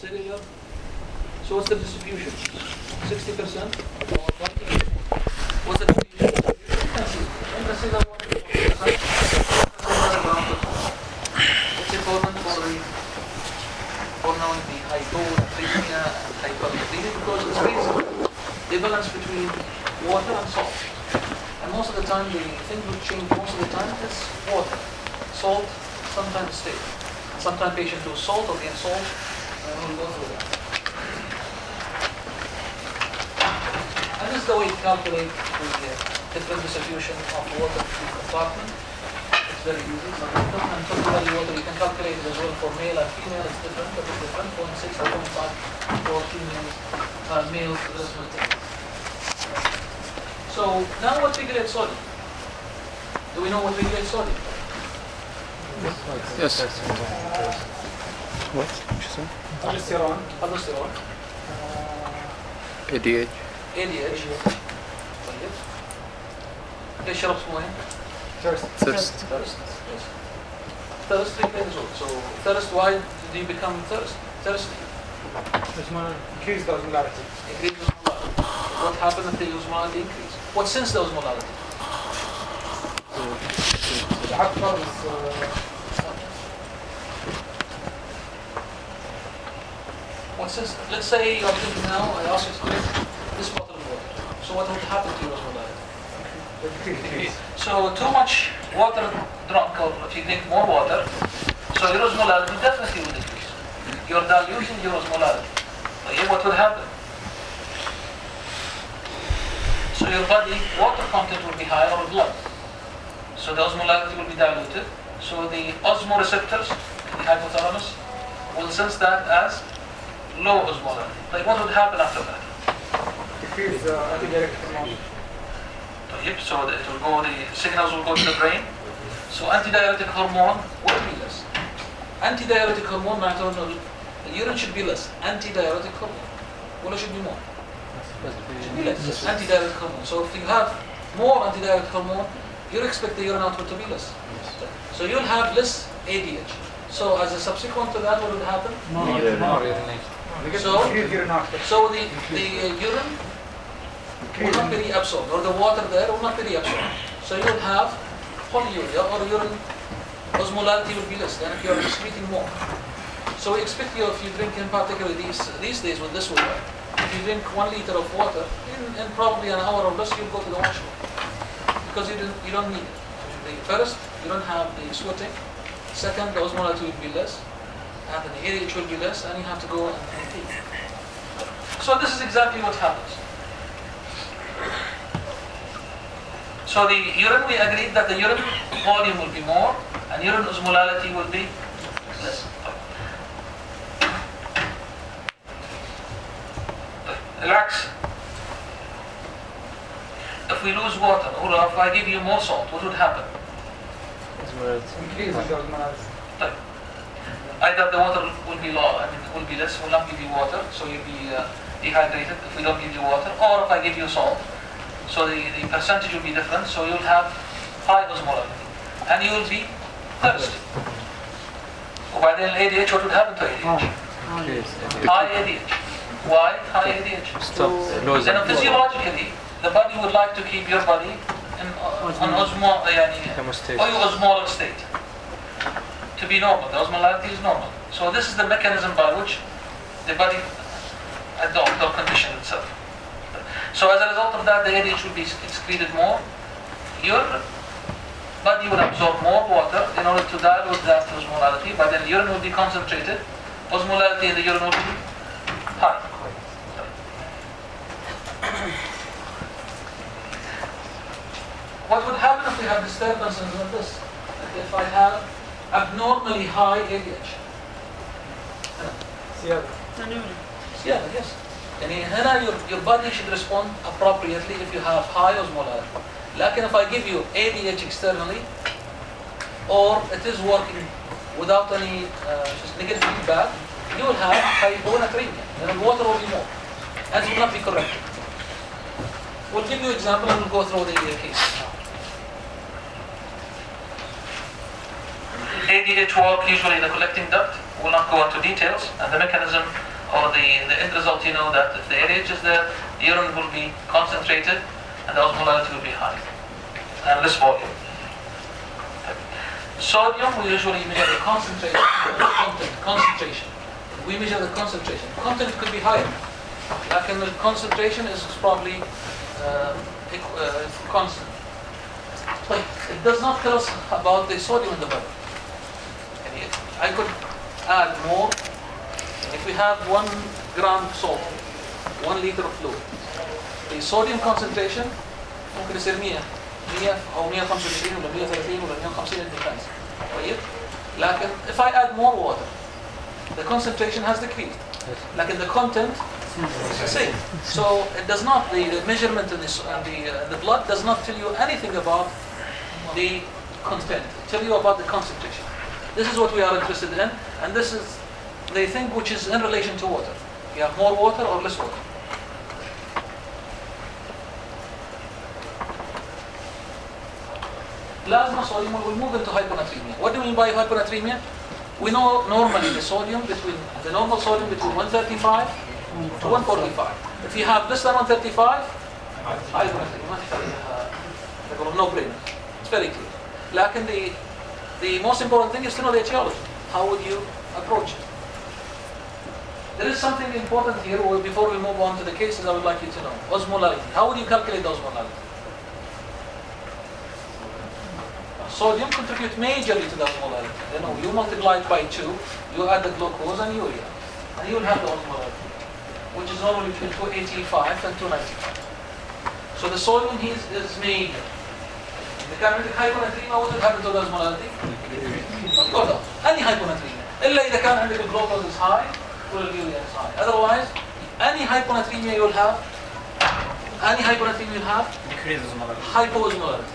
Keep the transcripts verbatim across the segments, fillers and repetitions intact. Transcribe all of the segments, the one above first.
cellular. So what's the distribution? sixty percent or twenty percent? What's the distribution? Intracellular water, it's important for the for knowing the hyponatremia and hypernatremia because it's basically the balance between water and salt. And most of the time the thing will change. Most of the time it's water. Salt sometimes stays. Sometimes patients do salt or gain salt, and we'll go through that. And this is the way to calculate the uh, different distribution of water to the compartment. It's very easy. So and total water you can calculate it as well for male and female. It's different, but it's different. zero point six or zero point five for females, uh, males respectively. So now what regulates sodium? Do we know what regulates sodium? Yes. What? Aldosterone. Aldosterone. A D H. A D H. طيب. ليش شربت مويه؟ Thirst. Thirst. Thirst. Yes. Thirst regulates salt. So thirst, why do you become thirst? Thirsty? Increase the osmolarity. Increase the osmolarity. What happens if the osmolarity increase? What sense the osmolarity? العقبة بس What sense? Let's say you're thinking now, I ask you to drink this bottle of water. So what would happen to your osmolarity? So too much water drunk, or if you drink more water, so your osmolarity definitely will decrease. You're diluting your osmolarity. Okay, what would happen? So your body water content will be higher or blood. So the osmolarity will be diluted. So the osmoreceptors in the hypothalamus will sense that as low osmolarity. Like what would happen after that? decrease the antidiuretic hormone. Yep, so it will go, the signals will go to the brain. So antidiuretic hormone will be less. Antidiuretic hormone, I don't know, the urine should be less. Antidiuretic hormone, well, it should be more. It should be less. Antidiuretic hormone. So if you have more antidiuretic hormone, you expect the urine output to be less. So you'll have less A D H. So as a subsequent to that, what will happen? More urination. So, so the, the uh, urine will not be reabsorbed, or the water there will not be reabsorbed. So you'll have polyuria, or urine osmolarity will be less than if you're excreting more. So we expect you, if you drink in particular these these days with this water, if you drink one liter of water, in, in probably an hour or less, you'll go to the washroom. Because you, didn't, you don't need it. The first, you don't have the sweating. Second, the osmolarity will be less. And the A D H will be less, and you have to go and, and pee. So this is exactly what happens. So the urine, we agreed that the urine volume will be more, and urine osmolarity will be less. Relax. If we lose water, or if I give you more salt, what would happen? Increase the osmolarity. Either the water will be low, I mean, will be less, will not give you water, so you'll be uh, dehydrated if we don't give you water, or if I give you salt, so the, the percentage will be different, so you'll have high osmolarity, and you will be thirsty. So by then A D H, what would happen to A D H? High A D H. Why high A D H? Then physiologically, the body would like to keep your body in uh, an osmo, uh, osmolar state. To be normal, the osmolarity is normal. So this is the mechanism by which the body adopts or conditions itself. So as a result of that, the A D H will be excreted more. Your body will absorb more water in order to dilute that osmolarity, but then urine will be concentrated. Osmolarity in the urine will be high. What would happen if we have disturbances like this? Like if I have abnormally high A D H. Yeah. Yeah, yes. And هنا your, your body should respond appropriately if you have high osmolarity. Like if I give you A D H externally, or it is working without any uh, just negative feedback, you will have hyponatremia. And the water will be more. And it will not be corrected. We'll give you an example and we'll go through the uh, case. A D H work usually in the collecting duct. We'll not go into details. And the mechanism or the, the end result, you know that if the A D H is there, the urine will be concentrated and the osmolality will be high and less volume. Sodium, we usually measure the concentration, the content, concentration. We measure the concentration. Content could be higher, like in the concentration is probably uh, equ- uh, constant. But it does not tell us about the sodium in the body. I could add more. If we have one gram salt, one liter of fluid, the sodium concentration ممكن يصير مية مية أو مية وخمسة وعشرين ولا مية وثلاثين ولا مية وخمسين it depends. طيب. لكن if I add more water, the concentration has decreased. Like in the content, it's the same. So it does not, the, the measurement in this, uh, the, uh, the blood does not tell you anything about the content. It tells you about the concentration. This is what we are interested in, and this is the thing which is in relation to water. You have more water or less water. Plasma sodium will move into hyponatremia. What do we mean by hyponatremia? We know normally the sodium between the normal sodium between one thirty-five to one forty-five. If you have less than one thirty-five, hyponatremia. No brainer. It's very clear. Like in the the most important thing is to know the etiology. How would you approach it? There is something important here. Before we move on to the cases, I would like you to know osmolality. How would you calculate the osmolality? Sodium contributes majorly to the osmolality. You know, you multiply it by two, you add the glucose and urea, and you will have the osmolality, which is normally between two eighty-five and two ninety-five. So the sodium is, is major. In the كان عندك hyponatremia, what will happen to the osmolality? Not go down. Any hyponatremia. إلا إذا كان عندك the glucose is high, or the urea is high. Otherwise, any hyponatremia you will have, any hyponatremia you will have, hypoosmolality.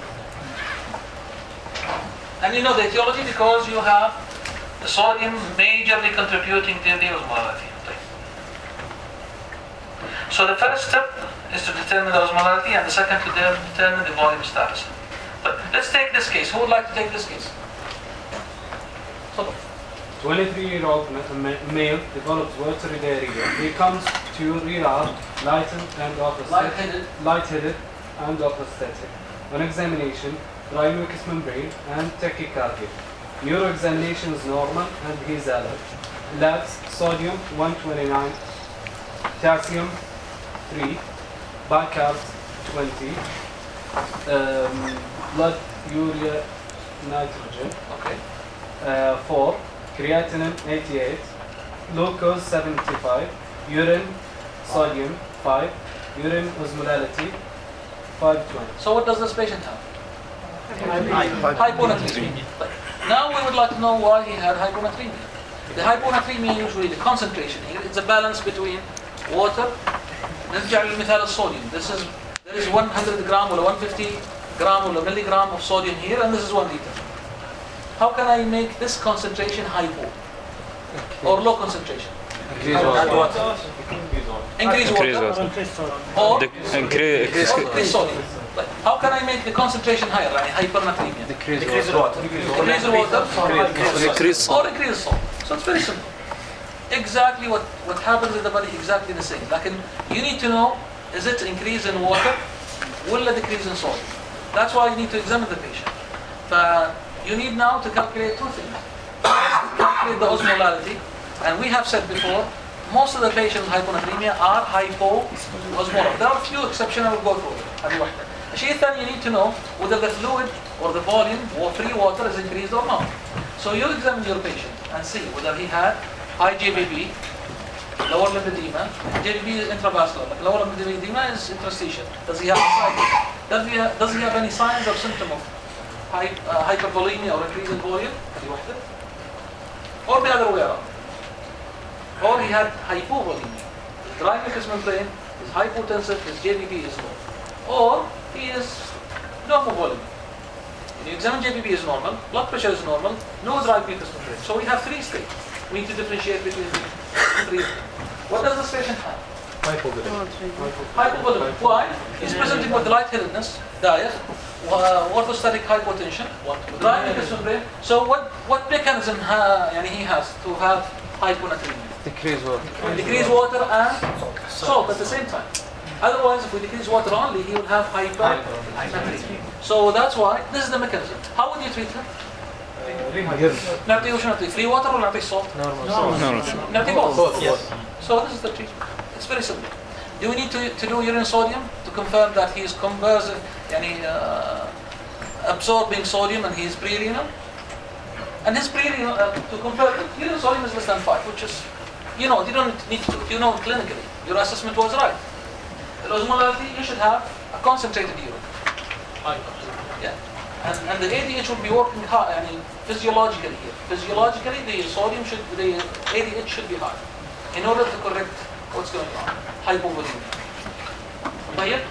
And you know the etiology because you have the sodium majorly contributing to the osmolality. So the first step is to determine the osmolality, and the second to determine the volume status. But let's take this case. Who would like to take this case? twenty-three-year-old male develops watery diarrhea. He comes to Riyadh lightened and apathetic, Lightheaded. lightheaded and apathetic. On examination, dry mucous membrane and tachycardia. Neuroexamination is normal and he is alert. Labs: sodium one twenty-nine, potassium three, bicarb twenty, um, blood urea nitrogen Okay. uh, four, creatinine eighty-eight, glucose seventy-five, urine sodium five, urine osmolality five twenty. So what does this patient have? Hyponatremia. Now we would like to know why he had hyponatremia. The hyponatremia usually the concentration here, it's a balance between water. نرجع للمثال الصوديوم. This is there is one hundred gram or one hundred fifty gram or milligram of sodium here, and this is one liter. How can I make this concentration hypo or low concentration? Increase water. Increase Increase water water. or The- increase. or increase sodium. But how can I make the concentration higher? Like hypernatremia. Decrease water. Increase the water Increase. or increase salt. So it's very simple. Exactly what, what happens in the body, exactly the same. Like in, you need to know, is it increase in water? Will it decrease in salt? That's why you need to examine the patient. But you need now to calculate two things. Calculate the osmolality. And we have said before, most of the patients with hyponatremia are hypoosmolar. There are a few exceptions I will go through. هذه واحدة. الشيء الثاني, you need to know whether the fluid or the volume or free water is increased or not. So you examine your patient and see whether he had high J B B, lower limb edema. J B B is intravascular, but lower limb edema is interstitial. Does he have ascites? Does he have, does he have any signs or symptom of hy, uh, hypervolemia or increase in volume? هذه واحدة. Or the other way around. Or he had hypovolemia. Dry mucous membrane is hypotensive, his J B B is low. Or he is normovolemic. When you examine J B B is normal, blood pressure is normal, no dry mucous membrane. So we have three states. We need to differentiate between the three. What does this patient have? Hypovolemic. Why? He's presenting with lightheadedness, diet, uh, orthostatic hypotension, dry mucous membrane. So what, what mechanism ha, yani he has to have hyponatremia? Decrease water. We decrease water and salt at the same time. Otherwise, if we decrease water only, he will have hypernatremia. So that's why this is the mechanism. How would you treat him? نعطيه وش نعطيه؟ Free water or نعطيه salt? Normal. نعطيه both. Yes. So this is the treatment. It's very simple. Do we need to, to do urine sodium to confirm that he is conversing, يعني, uh, absorbing sodium and he is pre-renal? And his pre-renal, uh, to compare it, urine sodium is less than five, which is, you know, you don't need to, you know clinically, your assessment was right. The osmolality, you should have a concentrated urine. Yeah. And, and the A D H will be working hard, I mean, physiologically here. Physiologically, the sodium should, the A D H should be high in order to correct what's going on. Hypovolemia. طيب؟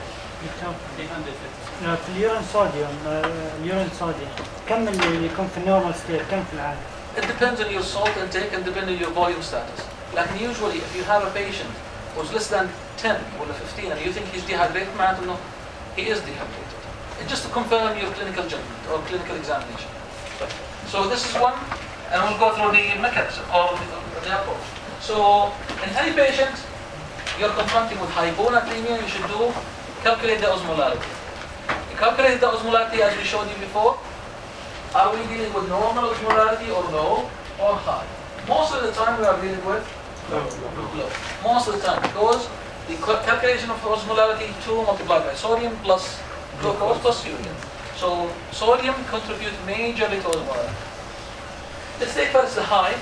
في اليورين صوديوم اليورين صوديوم كم اللي يكون في النورمال ستيت كم في العادة؟ It depends on your salt intake and depends on your volume status. Like usually, if you have a patient who's less than ten or fifteen and you think he's dehydrated, معناته إنه he is dehydrated. It's just to confirm your clinical judgment or clinical examination. So this is one, and we'll go through the mechanism or the, the approach. So in any patient you're confronting with hyponatremia, you should do calculate the osmolality. You calculate the osmolality as we showed you before. Are we dealing with normal osmolality or low or high? Most of the time we are dealing with low. low. Most of the time, because the calculation of osmolality two multiplied by sodium plus glucose plus urine. So sodium contributes majorly to osmolality. Let's take first the high.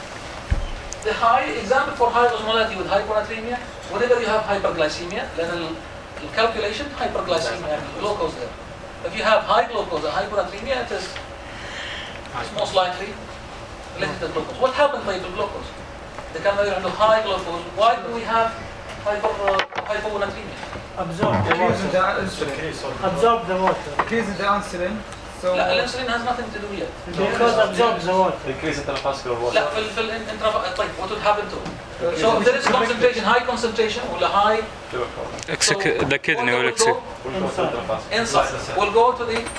The high example for high osmolality with hyponatremia, whenever you have hyperglycemia, then the calculation hyperglycemia and glucose there. If you have high glucose and hyponatremia, it is it's most likely related to glucose. What happened to glucose? The camera under high glucose. Why do we have hyper uh, hyponatremia? Absorb the Decrease water. the insulin. Absorb the water. Decrease the insulin. So لا الانسولين has nothing to do yet. Because absorbs the water. Increase intravascular water. لا في في الانترا طيب what would happen to it? So if there is concentration, high concentration ولا high Exec- the kidney will accept. inside will go to the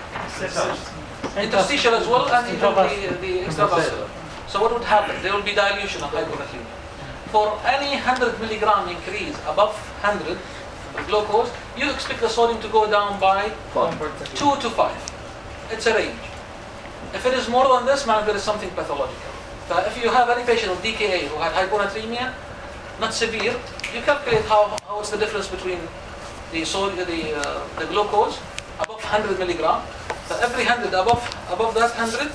interstitial as well and even the, the extravascular. So what would happen? There will be dilution of hyponatremia. For any one hundred milligram increase above one hundred glucose, you expect the sodium to go down by two to five. It's a range. If it is more than this, man, there is something pathological. But if you have any patient with D K A who had hyponatremia, not severe, you calculate how how is the difference between the sodium, the uh, the glucose above one hundred milligram. So every one hundred above above that one hundred,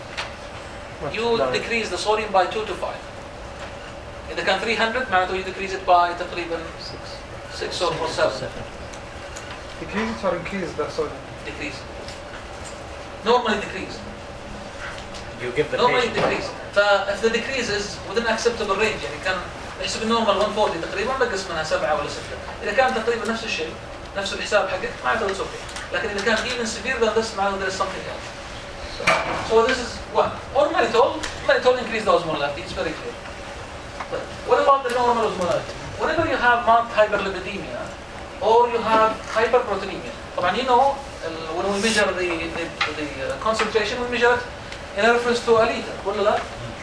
you decrease the sodium by two to five. In the can three hundred, معناته you decrease it by تقريبا six or seven. decrease it or increase the sodium? Decrease. Normally decrease. You give the Normally patient. decrease. فif the decrease is within acceptable range يعني كان نحسب النورمال one forty تقريبا نقص منها سبعة ولا ستة. إذا كان تقريبا نفس الشيء نفس الحساب حقك معناته it's okay. لكن إذا كان even severe than this معناته there is something else. So this is one. Or mannitol. Mannitol increase the osmolality. It's very clear. But what about the normal osmolality? Whenever you have marked hyperlipidemia or you have hyperproteinemia, طبعا you know when we measure the the, the uh, concentration, we measure it in reference to a liter. ولا لا?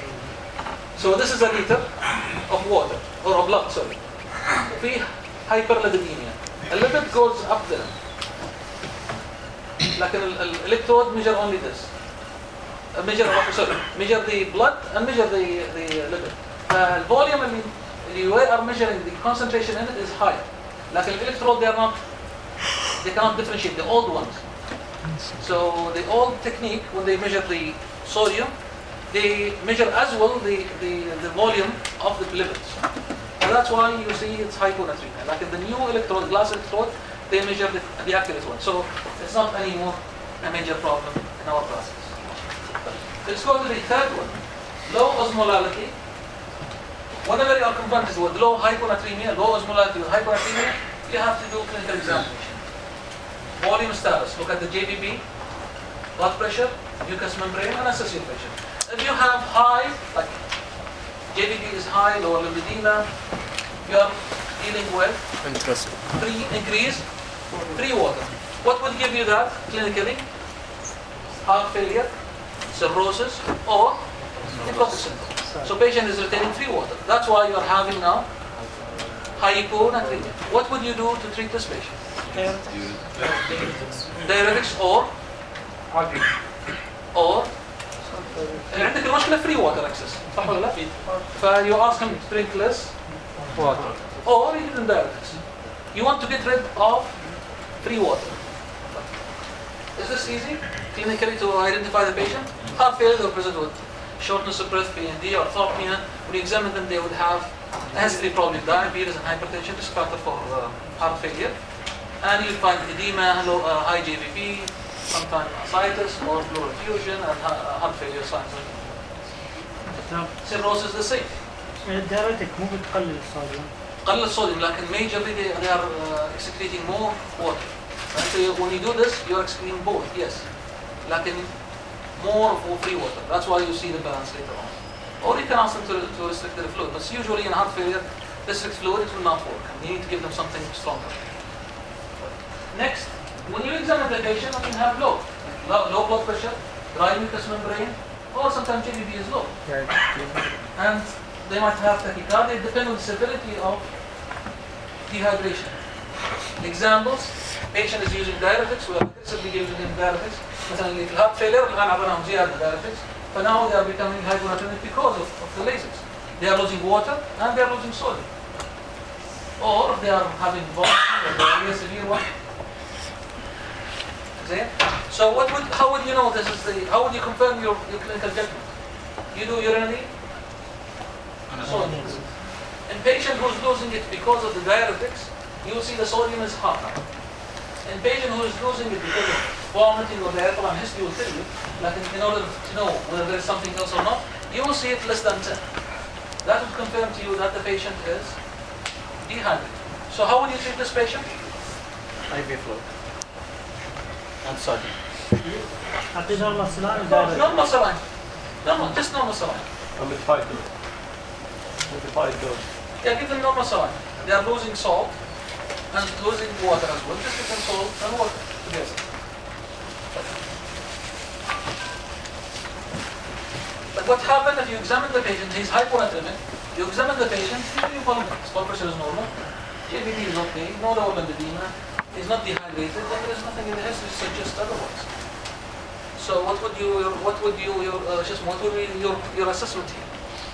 So this is a liter of water or of blood. Sorry. في hyperlipidemia. A lipid goes up there. لكن electrode measure only this. Uh, measure sorry, measure the blood and measure the the lipid. Uh, the volume اللي اللي we are measuring the concentration in it is higher. لكن electrode they are not, they cannot differentiate the old ones. So the old technique when they measure the sodium, they measure as well the the, the volume of the lipids. And that's why you see it's hyponatremia. Like in the new electrode, glass electrode, they measure the, the accurate one. So it's not anymore a major problem in our process. Let's go to the third one. Low osmolality. Whenever you are confronted with low hyponatremia, low osmolality with hyponatremia, you have to do clinical examination. Volume status. Look at the J B B, blood pressure, mucous membrane, and assess your patient. If you have high, like J B B is high, lower lipidemia, you are dealing with three increase, free water. What will give you that clinically? Heart failure, cirrhosis, or nephrotic syndrome. So patient is retaining free water. That's why you are having now hyponatremia. What would you do to treat this patient? Diuretics or or عندك المشكلة free water access صح ولا لا؟ فيو ask him to drink less water or you give him diuretics. You want to get rid of free water. Is this easy clinically to identify the patient? Heart failure or present with shortness of breath, P N D or orthopnea. When you examine them, they would have a history probably of diabetes and hypertension, risk factor for uh, heart failure. And you'll find edema, low, uh, high J V P, sometimes ascites or pleural effusion and uh, heart failure signs. Cirrhosis the same. الدايرتك مو بتقلل الصوديوم. قلل الصوديوم لكن majorly they, they are uh, excreting more water. Right? So you, when you do this, you are excreting both, yes. لكن more for free water. That's why you see the balance later on. Or you can ask them to, to restrict their fluid. But usually in heart failure, restrict fluid, it will not work. You need to give them something stronger. Next, when you examine the patient, you have low, low, low blood pressure, dry mucous membrane, or sometimes J V B is low. And they might have tachycardia, depending on the severity of dehydration. Examples, patient is using diuretics, we are aggressively using diuretics. مثلا اللي في heart failure الآن عطيناهم زيادة diuretics. But now they are becoming hyponatremic because of, of the lasers. They are losing water and they are losing sodium. Or they are having vomiting or diarrhea, severe one. See? So what would, how would you know this is the, how would you confirm your, your clinical judgment? You do urinary sodium. In patient who is losing it because of the diuretics, you will see the sodium is high. In patient who is losing it because of vomiting or diarrhea, and history will tell you, like in, in order to know whether there is something else or not, you will see it less than ten. That will confirm to you that the patient is dehydrated. So how would you treat this patient? I V fluid. And sodium. أعطي نورمال سلاين No, ودايرتك. normal saline. Normal, just normal saline. And with five dose. With the five dose. Yeah, give them normal saline. They are losing salt and losing water as well. Just give them salt and water together. But what happens if you examine the patient, he's hyponatremic, you examine the patient, you follow his blood pressure is normal, J V D is okay, no double edema, he's not dehydrated, and there is nothing in the history to suggest otherwise. So what would you, your, what would you, your, uh, just what would be your, your assessment here?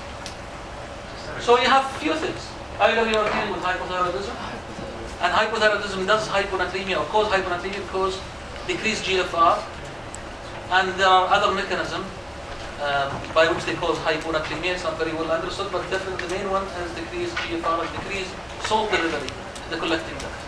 So you have few things. Either you are dealing with hypothyroidism, and hypothyroidism does hyponatremia or cause hyponatremia because decreased G F R, and there are other mechanisms um, by which they cause hyponatremia. It's not very well understood, but definitely the main one is decreased G F R and decreased salt delivery to the collecting duct.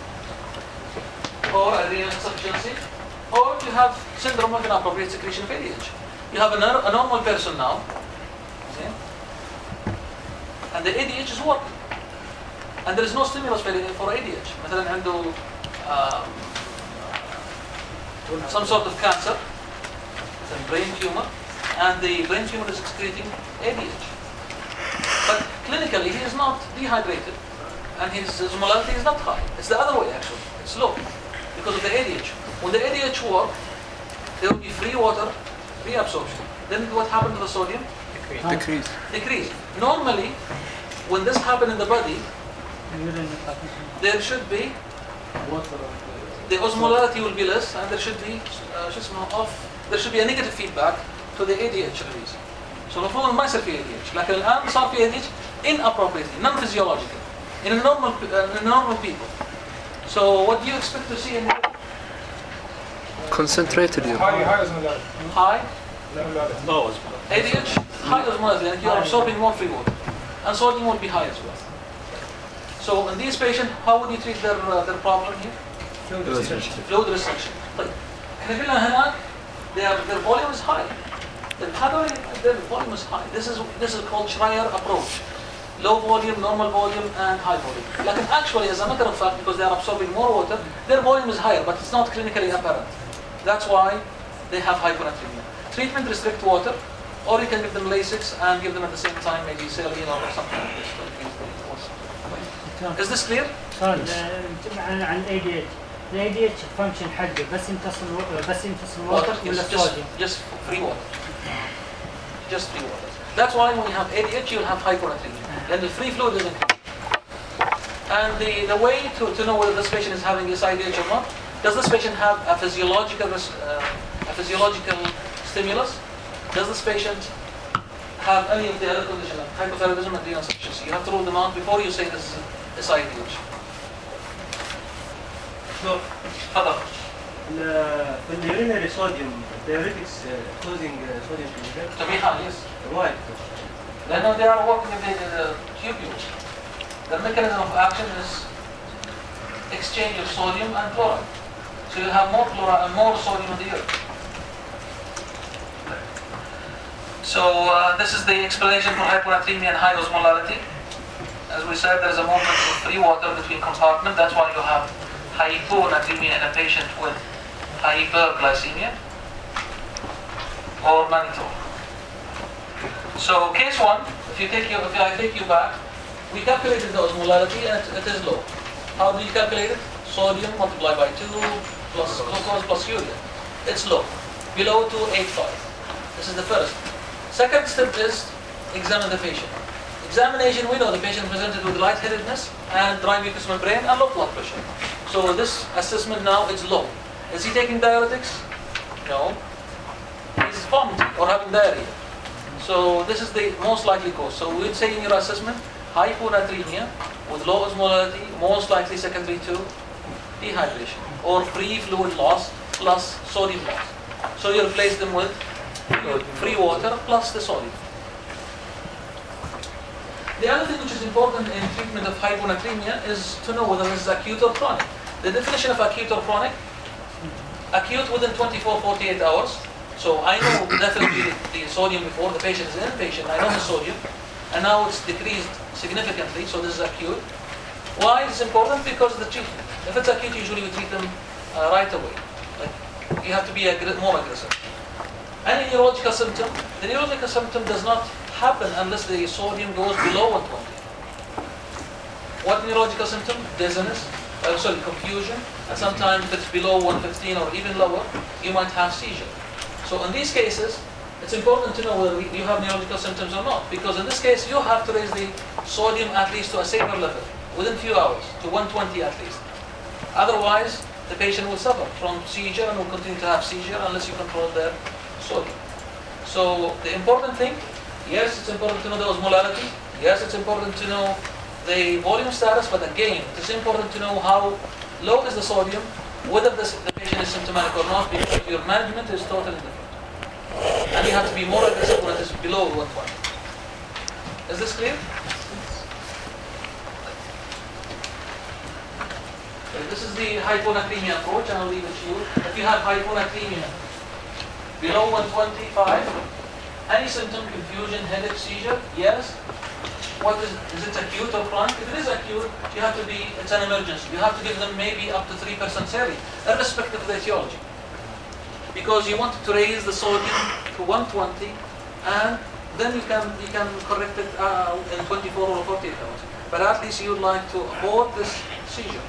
Or adrenal insufficiency, or you have syndrome of inappropriate secretion of A D H. You have a, a normal person now, see? And the A D H is working. And there is no stimulus for A D H. مثلا عنده um, some sort of cancer, it's a brain tumor, and the brain tumor is excreting A D H. But clinically, he is not dehydrated, and his osmolality is not high. It's the other way actually. It's low because of the A D H. When the A D H works, there will be free water reabsorption. Then what happens to the sodium? Decrease. Decrease. Normally, when this happens in the body, there should be Water. the osmolality will be less, and there should be uh, just off. There should be a negative feedback to the A D H release. So المفروض ما يصير في A D H. لكن الآن صار في A D H inappropriately, non-physiological, in a normal uh, in normal people. So what do you expect to see in the Concentrated urine. High, high osmolality. high Osmolality. Low as A D H? High osmolality, and you are absorbing more free water, and sodium will be high as well. So in these patients, how would you treat their uh, their problem here? Fluid restriction. Fluid restriction. طيب احنا قلنا هناك their their volume is high. Then how do I, their volume is high? This is this is called Schreier approach. Low volume, normal volume, and high volume. Like actually, as a matter of fact, because they are absorbing more water, their volume is higher, but it's not clinically apparent. That's why they have hyponatremia. Treatment restrict water, or you can give them Lasix and give them at the same time maybe saline or something like this to increase the water. Is this clear? سؤال عن عن الاي دي اتش. الاي دي اتش فانكشن حقه بس يمتص بس يمتص الوتر ولا Yes, just, الصوديوم؟ just free water. Just free water. That's why when you have A D H, you'll have hyponatremia. Then the free fluid is increased. And the, the way to, to know whether this patient is having this I D H or not, does this patient have a physiological, uh, a physiological stimulus? Does this patient have any of the other conditions, like hypothyroidism and renal insufficiency? You have to rule them out before you say this is this I D H. So, Other. the, for the urinary sodium, diuretics uh, causing uh, sodium to To be high, yes. Why? Then they are working with the, the tubules. The mechanism of action is exchange of sodium and chloride. So you'll have more chloride and more sodium in the urine. So uh, this is the explanation for hyponatremia and high osmolality. As we said, there is a movement of free water between compartments. That's why you have hyponatremia in a patient with hyperglycemia or mannitol. So case one, if you take you, if I take you back, we calculated the osmolality and it, it is low. How do you calculate it? Sodium multiplied by two plus glucose plus urea. It's low, below two eighty-five. This is the first. Second step is examine the patient. Examination, we know the patient presented with lightheadedness and dry mucous membrane and low blood pressure. So this assessment now is low. Is he taking diuretics? No. He's vomiting or having diarrhea. So this is the most likely cause. So we'd say in your assessment, hyponatremia with low osmolality, most likely secondary to dehydration or free fluid loss plus sodium loss. So you replace them with free water plus the sodium. The other thing which is important in treatment of hyponatremia is to know whether this is acute or chronic. The definition of acute or chronic, acute within twenty-four to forty-eight hours. So I know definitely the sodium before the patient is inpatient, I know the sodium, and now it's decreased significantly, so this is acute. Why is it important? Because of the treatment. If it's acute, usually we treat them uh, right away. Like, you have to be aggr- more aggressive. Any neurological symptom, the neurological symptom does not happen unless the sodium goes below one twenty. What neurological symptom? Dizziness, uh, sorry, confusion, and sometimes if it's below one fifteen or even lower, you might have seizure. So in these cases, it's important to know whether you have neurological symptoms or not, because in this case, you have to raise the sodium at least to a safer level, within few hours, to one twenty at least. Otherwise, the patient will suffer from seizure and will continue to have seizure unless you control their sodium. So the important thing, yes, it's important to know the osmolality, yes, it's important to know the volume status, but again, it's important to know how low is the sodium, whether this, the patient is symptomatic or not, because your management is totally different. And you have to be more aggressive when it is below one twenty. Is this clear? Okay, this is the hyponatremia approach, and I'll leave it to you. If you have hyponatremia below one twenty-five, any symptom, confusion, headache, seizure, yes. What is, is it acute or chronic? If it is acute, you have to be, it's an emergency. You have to give them maybe up to three percent saline, irrespective of the etiology. Because you want to raise the sodium to one twenty, and then you can you can correct it uh, in twenty-four or forty-eight hours. But at least you would like to avoid this seizure.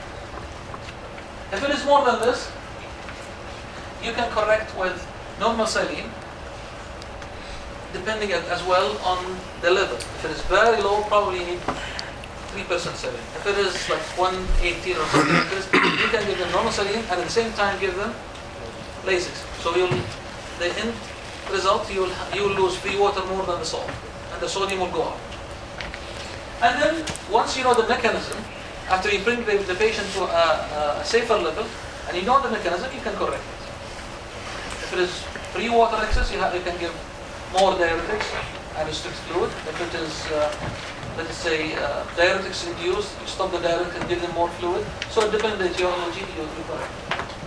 If it is more than this, you can correct with normal saline, depending as well on the level. If it is very low, probably you need three percent saline. If it is like one eighteen or something like this, you can give them normal saline and at the same time give them Lasix. So you'll, the end result, you will you will lose free water more than the salt, and the sodium will go up. And then once you know the mechanism, after you bring the, the patient to a, a safer level, and you know the mechanism, you can correct it. If it is free water excess, you, have, you can give more diuretics and restrict fluid. If it is, uh, let's say, uh, diuretics induced, you stop the diuretic and give them more fluid. So depending on the etiology, you will correct.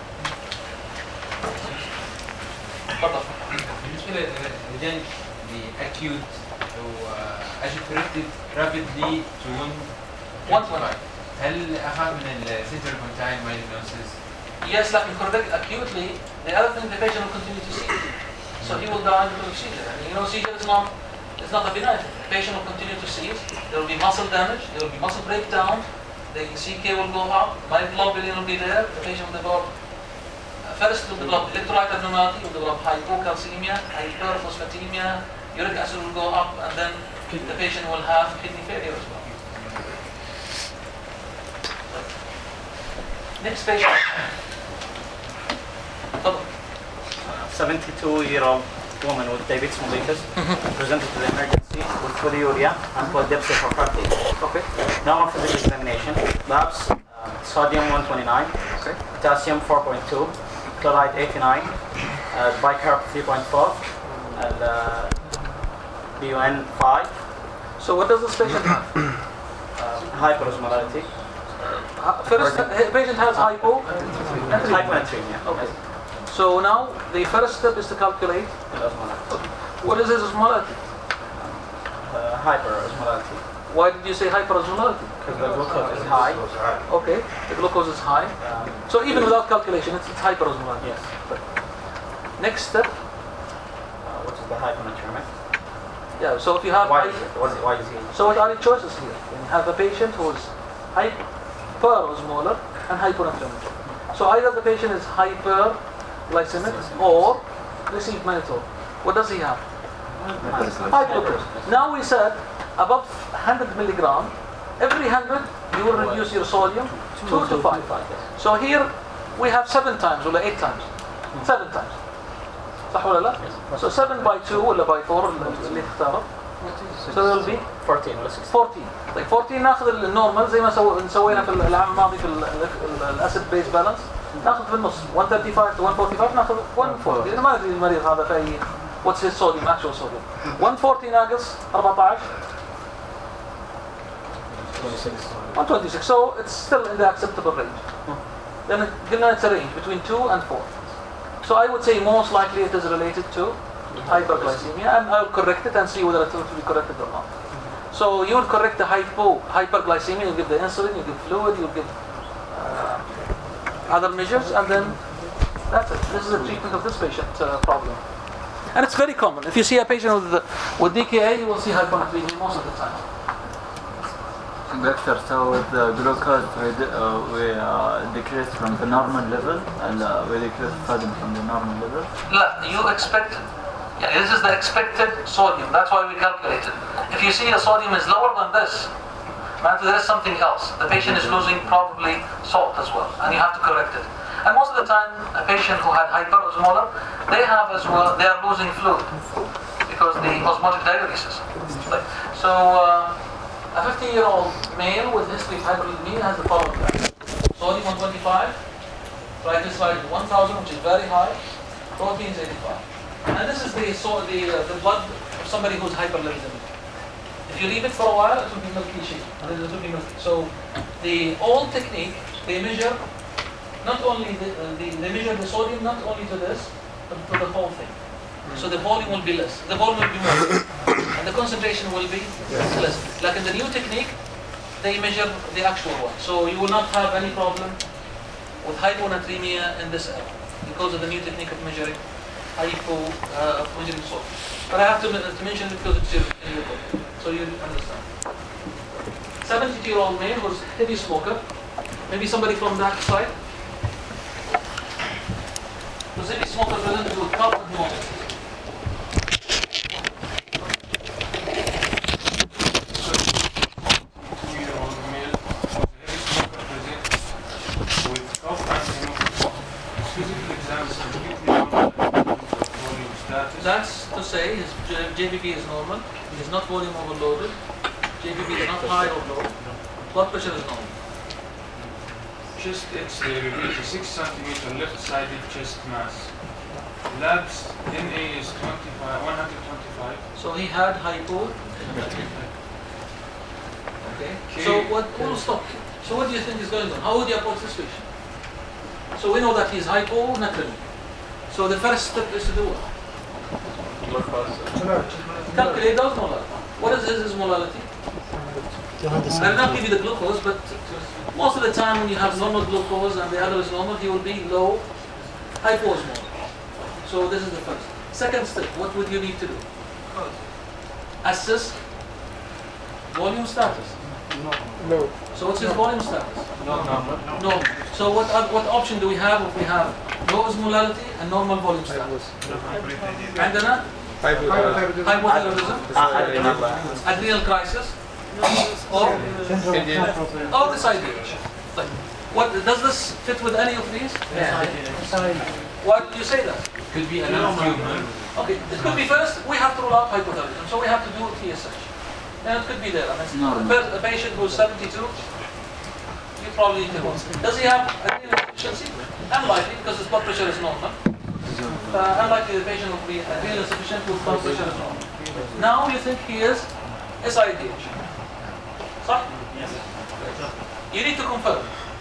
بالنسبة للرجال بأكيوت لو أجي corrected rapidly to one twenty-five هل أخاف من السنتر كونتاين مايلينوسيس؟ Yes, like correct acutely, the other thing the patient will continue to see. So he will die because of seizure. And you know, seizure is not, it's not a benign thing. The patient will continue to seize. There will be muscle damage. There will be muscle breakdown. The C K will go up. Myoglobin will be there. The patient will develop, uh, first will develop electrolyte abnormality, will develop hypocalcemia, hyperphosphatemia, uric acid will go up, and then the patient will have kidney failure as well. Next patient. seventy-two-year-old woman with diabetes mellitus presented to the emergency with polyuria and polypsy for thirty. Okay. Normal physical examination. Labs, uh, sodium one twenty-nine, okay. Potassium four point two, chloride eighty-nine, uh, bicarb three point four, and uh, B U N five. So what does this patient have? Uh, hyperosmolality. Uh, First, the patient has hypo. Hyponatremia. Okay. So now the first step is to calculate. Osmolality. What is his osmolality? Uh, hyperosmolality. Why did you say hyperosmolality? Because the glucose is high. Okay, the glucose is high. Um, So even without calculation, it's, it's hyperosmolality. yes. Next step. Uh, which is the hyponatremic. Yeah. So if you have. Why is it? Why is it? Why is it? So what are your choices here? You have a patient who is hyperosmolar and hyponatremic. So either the patient is hyperglycemic or received mannitol. What does he have? High glucose. Now we said above one hundred milligram, every one hundred you will reduce your sodium two to five. So here we have seven times or eight times. Seven times. صح ولا لا؟ So seven by two ولا by four اللي تختاره. So there will be fourteen ولا sixteen. fourteen. طيب fourteen ناخذ النورمال زي ما سو... سوينا في العام الماضي في الاسيد بيس بالانس، ناخذ في النص one thirty-five to one forty-five، ناخذ one forty لأنه ما ندري المريض هذا في أي what's his sodium actual sodium. one forty ناقص أربعة عشر one twenty-six. So it's still in the acceptable range. Then قلنا it's a range between two and four. So I would say most likely it is related to hyperglycemia, and I'll correct it and see whether it will be corrected or not. So you will correct the hypo hyperglycemia, you give the insulin, you give fluid, you give uh, other measures, and then that's it. This is the treatment of this patient uh, problem. And it's very common. If you see a patient with, with D K A, you will see hyponatremia most of the time. Doctor, so with the glucose we, d- uh, we uh, decrease from the normal level, and uh, we decrease sodium from the normal level. La, you expect, yeah, this is the expected sodium, that's why we calculate it. If you see the sodium is lower than this, man, there is something else. The patient is losing probably salt as well, and you have to correct it. And most of the time, a patient who had hyperosmolar, they have as well, they are losing fluid because the osmotic diuresis. Right. So, uh, a fifty-year-old male with history of hyperlipidemia has the following factors: sodium one twenty-five, triglyceride one thousand, which is very high, proteins eighty-five. And this is the so the uh, the blood of somebody who's hyperlipidemic. If you leave it for a while, it will be milky sheet, and it will be milky. So the old technique, they measure not only the, uh, the they measure the sodium not only to this, but to the whole thing. So the volume will be less. The volume will be more, and the concentration will be less. Like in the new technique, they measure the actual one. So you will not have any problem with hyponatremia in this era because of the new technique of measuring hypo, uh, of measuring salt. But I have to, to mention it because it's in your book, so you understand. seventy-two-year-old male who's heavy smoker, maybe somebody from that side. Who's heavy smoker presented with cough and pneumonia. That's to say his J B B is normal, he is not volume overloaded, J B B is not high or low, blood pressure is normal. Chest X-ray reveals a six centimeter left-sided chest mass. Labs N A is twenty-five, one hundred twenty-five. So he had hypo. Okay. So what? We'll stop. So what do you think is going on? How would you approach this patient? So we know that he's hyponatremic. So the first step is to do what? Calculate the osmolality. What is his osmolality? I will not give you the glucose, but most of the time when you have normal glucose and the other is normal, he will be low hypoosmolar. So this is the first. Second step, what would you need to do? Assess volume status. No. So what's his volume status? Not normal. Normal. So what uh, what option do we have if we have low osmolality and normal volume status? عندنا hypothyroidism, Ah, adrenal, uh, adrenal crisis, or, or this I D H. Like, what, does this fit with any of these? Why did you say that? Could be another tumor. Okay, it could be first, we have to rule out hypothyroidism, so we have to do T S H. And it could be there. I mean, Normal. a per- a patient who's seventy-two, you probably need to know. Does he have adrenal insufficiency? Unlikely, because his blood pressure is normal. Uh, unlikely the patient will be adrenal insufficient whose blood pressure is normal. Now you think he is S I D H. Sorry? Yes. You need to confirm.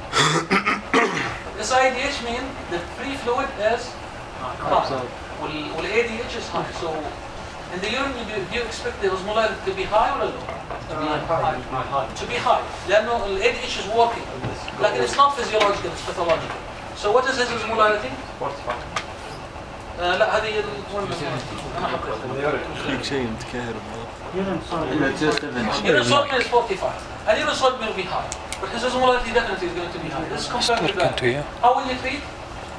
S I D H means the free fluid is high. Well, A D H is high. So in the urine, do you expect the osmolarity to be high or low? To be high. To be high. لأنه ال A D H is working. Like it's not physiological, it's pathological. So what is his osmolarity? آه لا هذه وين أنا حطيتها. شيء متكهرب. Urine solid. Urine solid is forty-five. And urine solid will be high. But his osmolarity definitely is going to be high. This is confirmed with that. How will you treat?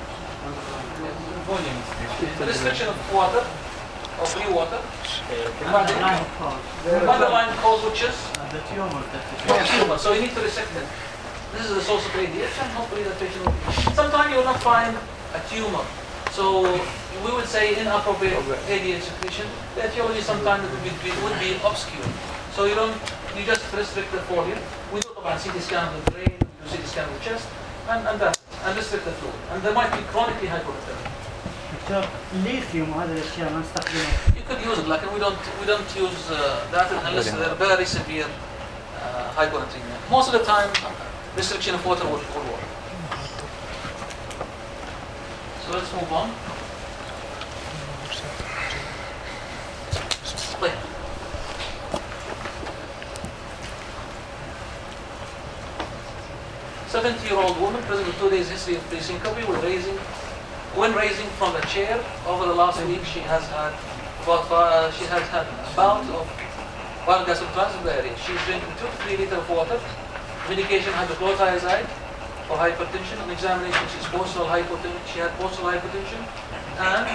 Restriction of water, of free water. Underlying cause which is? The tumor. Tumor. So you need to resect it. This is the source of A D H and hopefully that patient will be. Sometimes you will not find a tumor. So we would say inappropriate A D H secretion. The etiology sometimes it would be, it would be obscure. So you don't, you just restrict the volume. We do about C T scan of the brain, we do C T scan of the chest, and, and that, and restrict the fluid. And there might be chronically hypothermia. دكتور lithium وهذه الاشياء ما نستخدمها. You could use it, like we don't we don't use uh, that unless they're very severe uh, hyponatremia. Most of the time, restriction of water will, will work. So let's move on. طيب. seventy-year-old woman present with two days history of pre-syncope with raising. When raising from a chair over the last week, she has had about, uh, she has had a bout of viral gastrointestinal diarrhea. She's drinking two to three liters of water. Medication hydrochlorothiazide for hypertension. On examination, she's postural hypotension. She had postural hypertension, and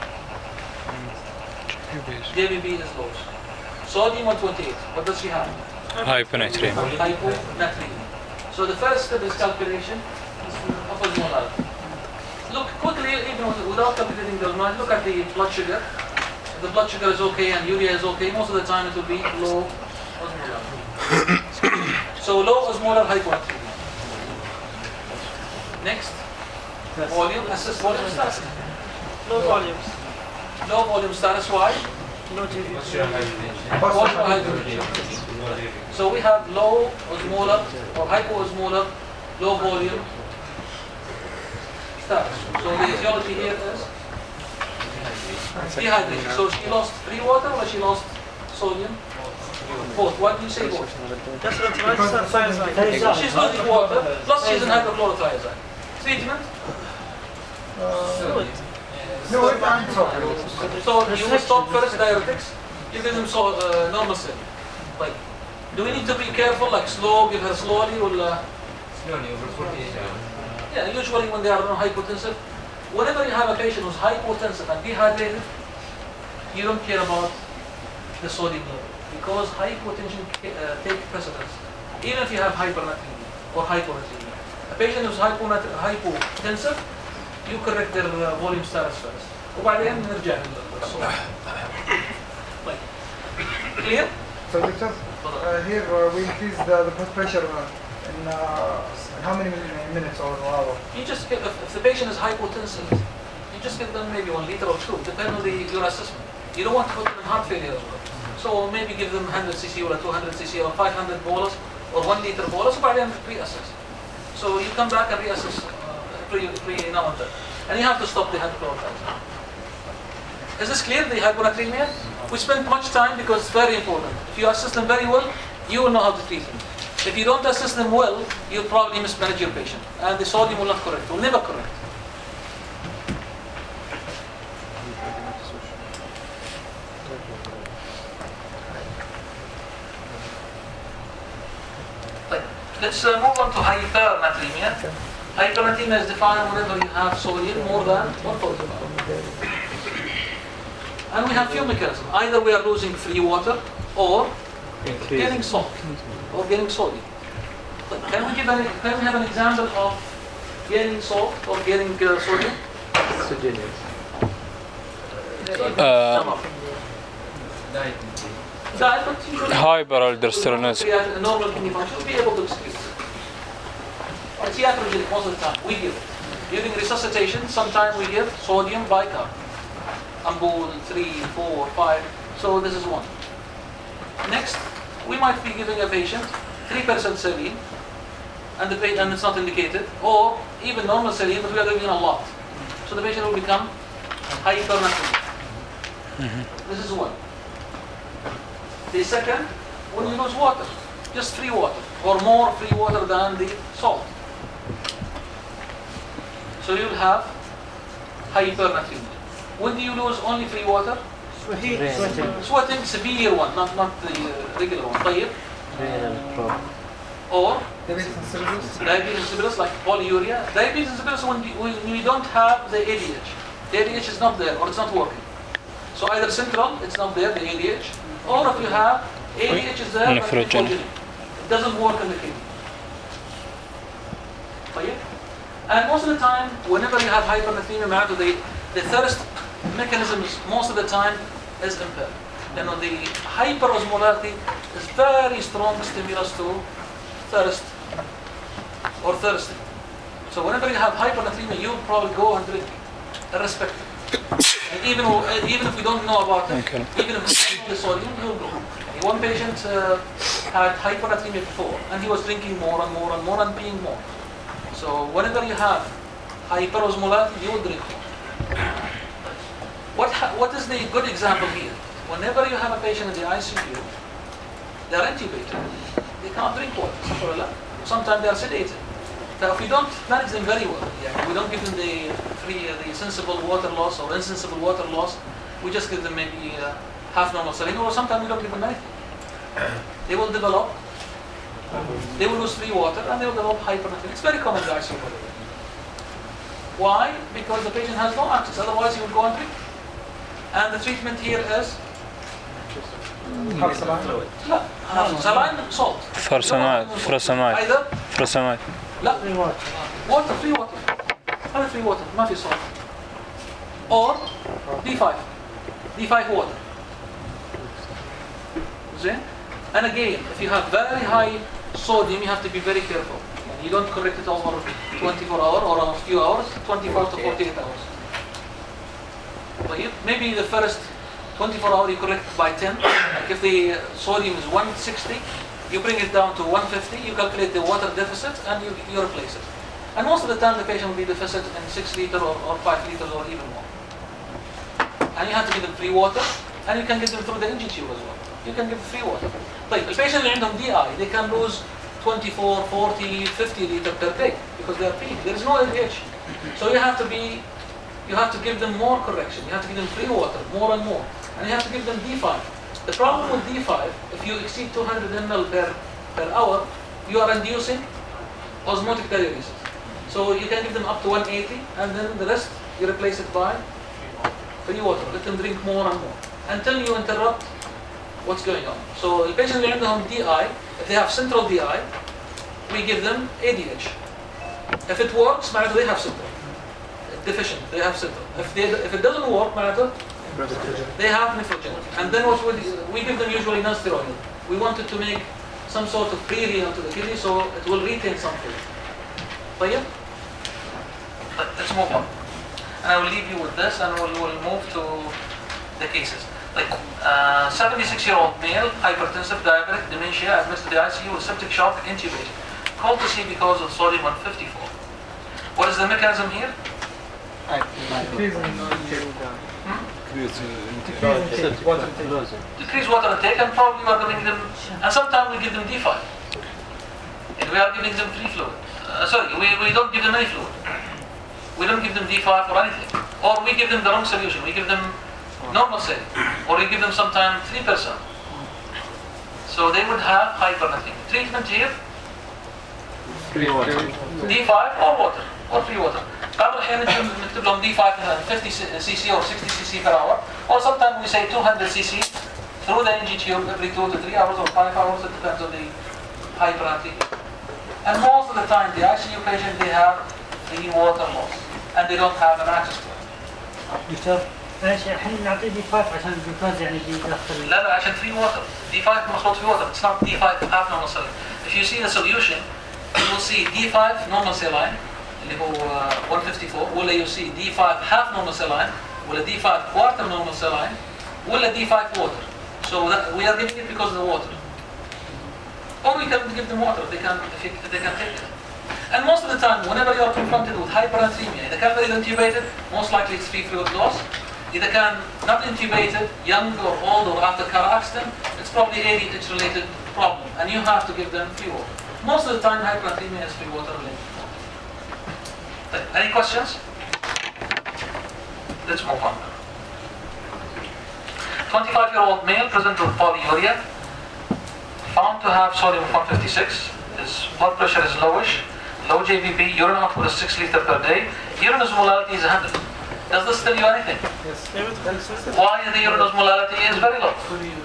J B B is low. Sodium one twenty-eight. What does she have? Hyponatremia. Hyponatremia. So the first step is calculation of osmolarity. Look quickly, even without calculating the osmolarity, look at the blood sugar. If the blood sugar is okay and urea is okay, most of the time it will be low osmolarity. So low osmolar hyponatremia. Next, volume, assess volume status. Low volumes. Low volume status, why? No G V. Postural hypertension. So we have low osmolar or hypoosmolar, low volume status. So the etiology here is dehydration. So she lost free water or she lost sodium? Both. Why do you say both? Gastroenteritis and thiazide. She's losing water, plus she's in hypochlorothiazide. Treatment? No, it I'm talking. So you will stop first diuretics, you give them so, uh, normal saline. Like, do we need to be careful, like slow, give her slowly, or uh, Slowly, over forty-eight hours. yeah, usually when they are non hypotensive, whenever you have a patient who's hypotensive and dehydrated, you don't care about the sodium level, because hypotension uh, take precedence, even if you have hypernatremia or hyponatremia. A patient who's hyponat- hypotensive, you correct their uh, volume status first. وبعدين نرجع للصوت. Like, clear? So, doctor, uh, here uh, we increase the, the blood pressure uh, in uh, how many minutes or an hour? You just give, if, if the patient is hypotensive, you just give them maybe one liter or two, depending on the, your assessment. You don't want to put them in heart failure as well. So maybe give them one hundred c c or two hundred c c or five hundred bolus or one liter bolus, وبعدين reassess. So you come back and reassess uh, pre, pre now and then. And you have to stop the hypochlorothiazide. Is this clear, the hyponatremia? We spend much time because it's very important. If you assess them very well, you will know how to treat them. If you don't assess them well, you'll probably mismanage your patient. And the sodium will not correct, will never correct. Let's uh, move on to hypernatremia. Hypernatremia is defined whenever you have sodium more than one forty-five. And we have few mechanisms. Either we are losing free water or getting salt or getting sodium. But can we give an, can we have an example of getting salt or getting uh, sodium? Uh, Diet, but usually hyperaldosteronism. we have a normal kidney function, we'll be able to excrete it. It's iatrogenic most of the time. We give it. During resuscitation, sometimes we give sodium bicarb. Ambul three, four, five. So this is one. Next, we might be giving a patient three percent saline, and the pa- and it's not indicated, or even normal saline, but we are giving a lot. So the patient will become hypernatremic. Mm-hmm. This is one. The second, when you lose water, just free water, or more free water than the salt. So you'll have hypernatremia. When do you lose only free water? Sweating. Sweating, severe one, not not the uh, regular one. طيب. Or diabetes insipidus. diabetes insipidus, like polyuria. Diabetes insipidus when we, when we don't have the A D H. The A D H is not there, or it's not working. So either central, it's not there, the A D H, or if you have A D H is there, but Nephrogenic. it doesn't work in the kidney. طيب. And most of the time, whenever you have hypernatremia, the, the thirst mechanism is most of the time is impaired. You know, the hyperosmolarity is very strong stimulus to thirst or thirsting. So whenever you have hypernatremia, you probably go and drink, irrespective. And even even if we don't know about it, Okay. even if we don't know the sodium, you'll go. One patient uh, had hypernatremia before, and he was drinking more and more and more and peeing more. So whenever you have hyperosmolarity, you will drink more. What ha- what is the good example here? Whenever you have a patient in the I C U, they are intubated. They can't drink water. Sometimes they are sedated. So if we don't manage them very well, yeah, we don't give them the free, uh, the sensible water loss or insensible water loss. We just give them maybe uh, half normal saline, or sometimes we don't give them anything. They will develop. They will lose free water and they will develop hypernatremia. It's very common in the I C U. Why? Because the patient has no access. Otherwise, he would go and drink. And the treatment here is Half saline. لا uh, saline salt. فرسمات فرسمات Either فرسمات لا water, free water. هذا free water, ما في salt. Or D five, D five water. زين. And again, if you have very high sodium, you have to be very careful. You don't correct it over twenty-four hours or a few hours, twenty-four to forty-eight hours. But you, maybe the first twenty-four hours you correct by ten. Like if the sodium is one sixty, you bring it down to one fifty, you calculate the water deficit and you, you replace it. And most of the time the patient will be deficit in six liters or, or five liters or even more. And you have to give them free water, and you can give them through the engine tube as well. You can give free water. طيب البيشنت اللي عندهم D I, they can lose twenty-four, forty, fifty liters per day because they are peeing. There is no A D H. So you have to be, you have to give them more correction. You have to give them free water, more and more. And you have to give them D five. The problem with D five, if you exceed two hundred milliliters per, per hour, you are inducing osmotic diuresis. So you can give them up to one eighty, and then the rest you replace it by free water. Let them drink more and more until you interrupt what's going on. So the patient اللي عندهم D I, if they have central D I, we give them A D H. If it works, معناته they have central. Deficient, they have central. If they, if it doesn't work, معناته they have nephrogenic. And then what we, we give them usually non-steroidal. We wanted to make some sort of pre-renal to the kidney so it will retain something. طيب? Let's move on. And I will leave you with this, and we'll, we'll move to the cases. Like uh, seventy-six-year-old male, hypertensive, diabetic, dementia, admitted to the I C U with septic shock, intubated. Called to see because of sodium one fifty-four. What is the mechanism here? Decrease in Hmm? water intake. Decrease water intake, and probably we are giving them, and sometimes we give them D five. And we are giving them free fluid. Uh, sorry, we, we don't give them any fluid. We don't give them D five or anything. Or we give them the wrong solution. We give them normal saline. Or we give them sometimes three percent. So they would have hypernatremia. Treatment here, D five or water. or free water. بعض الأحيان نكتب لهم D five fifty C C or sixty C C per hour, or sometimes we say two hundred C C through the N G tube every two to three hours or five hours. It depends on the hypernatremia. And most of the time, the I C U patient, they have the water loss, and they don't have an access to it. دكتور ايش الحين نعطيه دي خمسة عشان الجلوكوز يعني بيدخل. لا لا عشان free water. D five مخلوط في water. It's not D five half normal saline. If you see the solution, you will see D five normal saline اللي هو one fifty-four, ولا you see D five half normal saline, ولا D five quarter normal saline, ولا D five water. So that we are giving it because of the water. Or we can give them water if they can, if, if they can take it. And most of the time, whenever you are confronted with hypernatremia, either can be intubated, most likely it's free fluid loss. Either can not intubated, young or old or after car accident, it's probably A D H related problem, and you have to give them free water. Most of the time, hypernatremia is free water related. Any questions? Let's move on. twenty-five-year-old male present with polyuria, found to have sodium one fifty-six. His blood pressure is lowish, low J V P, urine output is six liters per day, urine osmolality is one hundred. Does this tell you anything? Yes. Why the urine osmolality is very low?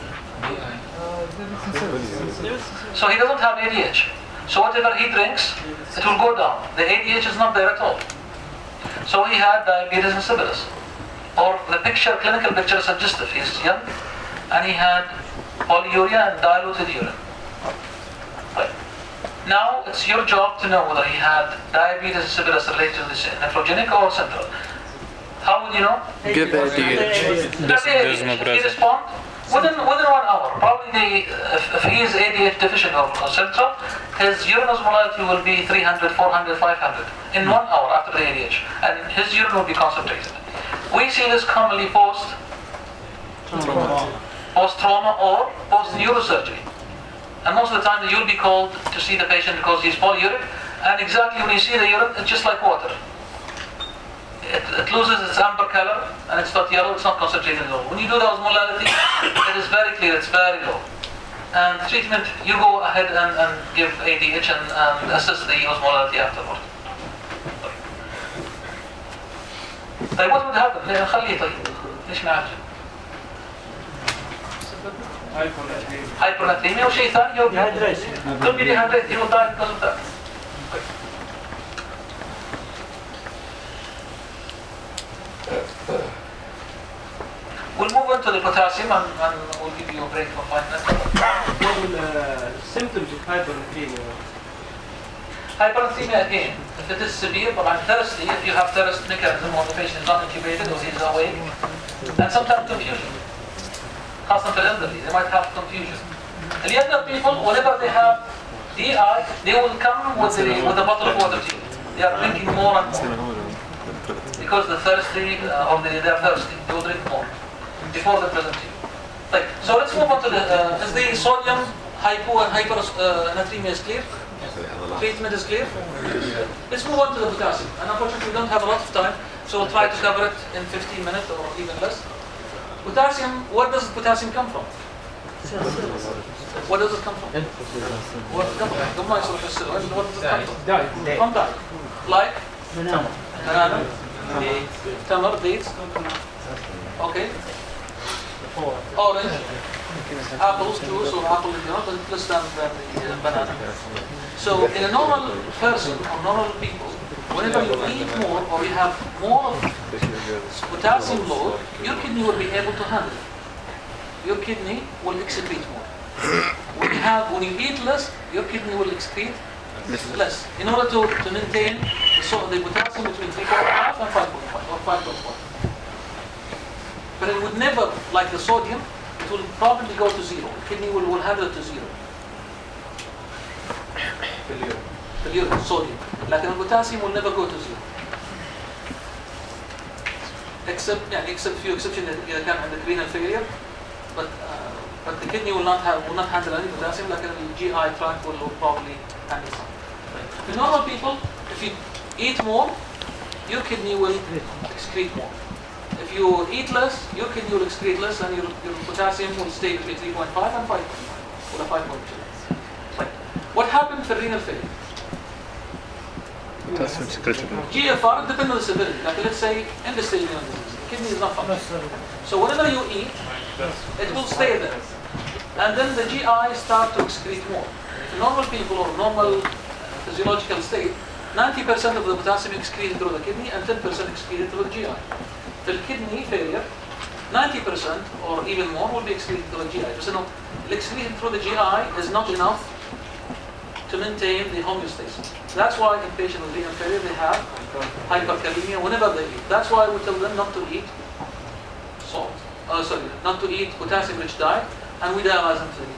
So he doesn't have A D H. So whatever he drinks, it will go down. The A D H is not there at all. So he had diabetes insipidus. Or the picture, clinical picture is suggestive. He's young and he had polyuria and diluted urine. Right. Now it's your job to know whether he had diabetes insipidus related to this nephrogenic or central. How would you know? Give A D H. He respond within within one hour. Probably the, if, if he is A D H deficient or, or central, his urine osmolality will be three hundred, four hundred, five hundred in one hour after the A D H, and his urine will be concentrated. We see this commonly post post trauma or post neurosurgery, and most of the time you'll be called to see the patient because he's polyuric, and exactly when you see the urine, it's just like water. It, it loses its amber color and it's not yellow, it's not concentrated at all. When you do the osmolality, it is very clear, it's very low. And treatment, you go ahead and, and give A D H and, and assess the osmolality afterward. طيب what would happen؟ خليه طيب ليش ما عالجه؟ hypernatremia وشيء ثاني يو could be dehydrated, he will die because of that. We'll move on to the potassium and, and we'll give you a break for five minutes. What will uh, symptoms of hypernatremia? Hypernatremia again, if it is severe, but I'm thirsty, if you have thirst mechanism or the patient is not intubated or he is awake, and sometimes confusion. خاصة في elderly, they might have confusion. The younger people, whenever they have D I, they will come with the, with a bottle of water to you. They are drinking more and more. Because they're thirsty, uh, or they, they're thirsty, they will drink more before they present to you. Like, so let's move on to the, uh, is the sodium, hypo and hypernatremia is clear? Treatment is clear? Let's move on to the potassium. And unfortunately we don't have a lot of time, so we'll try to cover it in fifteen minutes or even less. Potassium, where does potassium come from? Where does it come from? What, come from? What does it come from? From diet. Like? Banana. Banana. Tamar, dates. Okay. Orange. Apples, juice or apple in general, but less than the uh, banana. So in a normal person or normal people, whenever you eat more or you have more of potassium load, your kidney will be able to handle it. Your kidney will excrete more. When you have, when you eat less, your kidney will excrete less. In order to, to maintain the, so the potassium between three point five and five point five or five point one. But it would never, like the sodium, it will probably go to zero. The kidney will, will handle it to zero. The urine, sodium. Like the potassium will never go to zero. Except, yeah, except few exceptions that you can have the renal failure, but uh, but the kidney will not have will not handle any potassium. Like the G I tract will, will probably handle some. For normal people, if you eat more, your kidney will excrete more. If you eat less, your kidney will excrete less, and your, your potassium will stay between three point five and five point five or five point two. Right. What happened for renal failure? potassium secreted. G F R depends on the severity. Like let's say end-stage renal disease, the kidney is not functioning. So whenever you eat, it will stay there, and then the G I start to excrete more. In normal people or normal physiological state, ninety percent of the potassium excreted through the kidney and ten percent excreted through the G I. For kidney failure, ninety percent or even more will be excreted through the G I. So no, excreted through the G I is not enough to maintain the homeostasis. That's why in patients with renal failure they have hyperkalemia whenever they eat. That's why we tell them not to eat salt. Uh, sorry, not to eat potassium-rich diet, and we dialyze them to eat